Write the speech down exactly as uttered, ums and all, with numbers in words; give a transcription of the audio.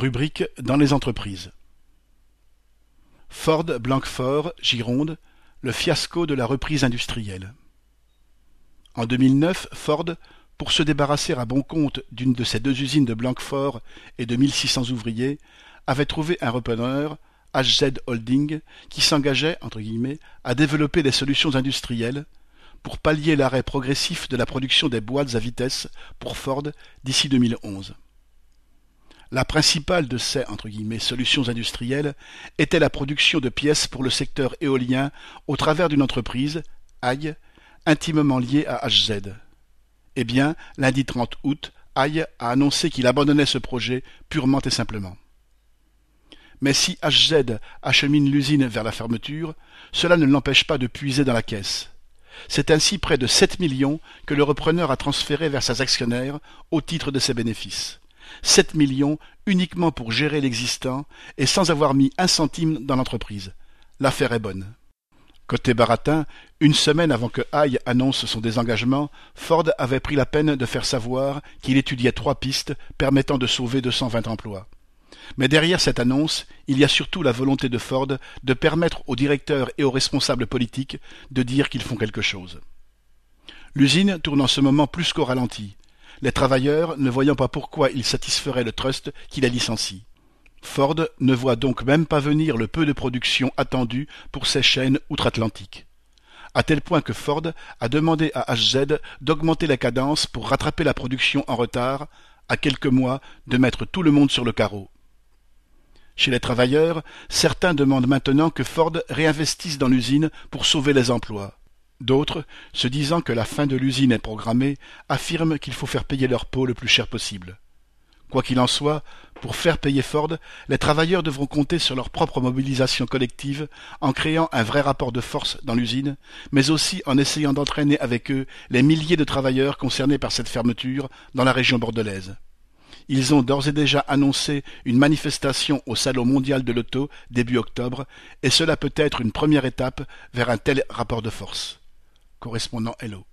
Rubrique dans les entreprises. Ford Blanquefort, Gironde, le fiasco de la reprise industrielle. En deux mille neuf, Ford, pour se débarrasser à bon compte d'une de ses deux usines de Blanquefort et de mille six cents ouvriers, avait trouvé un repreneur, H Z Holding, qui s'engageait, entre guillemets, à développer des solutions industrielles pour pallier l'arrêt progressif de la production des boîtes à vitesse pour Ford d'ici deux mille onze. La principale de ces entre guillemets, solutions industrielles était la production de pièces pour le secteur éolien au travers d'une entreprise, A I, intimement liée à H Z. Eh bien, lundi trente août, A I a annoncé qu'il abandonnait ce projet purement et simplement. Mais si H Z achemine l'usine vers la fermeture, cela ne l'empêche pas de puiser dans la caisse. C'est ainsi près de sept millions que le repreneur a transféré vers ses actionnaires au titre de ses bénéfices. sept millions uniquement pour gérer l'existant et sans avoir mis un centime dans l'entreprise. L'affaire est bonne. Côté baratin, une semaine avant que A I annonce son désengagement, Ford avait pris la peine de faire savoir qu'il étudiait trois pistes permettant de sauver deux cent vingt emplois. Mais derrière cette annonce, il y a surtout la volonté de Ford de permettre aux directeurs et aux responsables politiques de dire qu'ils font quelque chose. L'usine tourne en ce moment plus qu'au ralenti, les travailleurs ne voyant pas pourquoi ils satisferaient le trust qui les licencie. Ford ne voit donc même pas venir le peu de production attendu pour ses chaînes outre-Atlantique. À tel point que Ford a demandé à H Z d'augmenter la cadence pour rattraper la production en retard, à quelques mois de mettre tout le monde sur le carreau. Chez les travailleurs, certains demandent maintenant que Ford réinvestisse dans l'usine pour sauver les emplois. D'autres, se disant que la fin de l'usine est programmée, affirment qu'il faut faire payer leur peau le plus cher possible. Quoi qu'il en soit, pour faire payer Ford, les travailleurs devront compter sur leur propre mobilisation collective en créant un vrai rapport de force dans l'usine, mais aussi en essayant d'entraîner avec eux les milliers de travailleurs concernés par cette fermeture dans la région bordelaise. Ils ont d'ores et déjà annoncé une manifestation au Salon mondial de l'auto début octobre, et cela peut être une première étape vers un tel rapport de force. Correspondant Hello.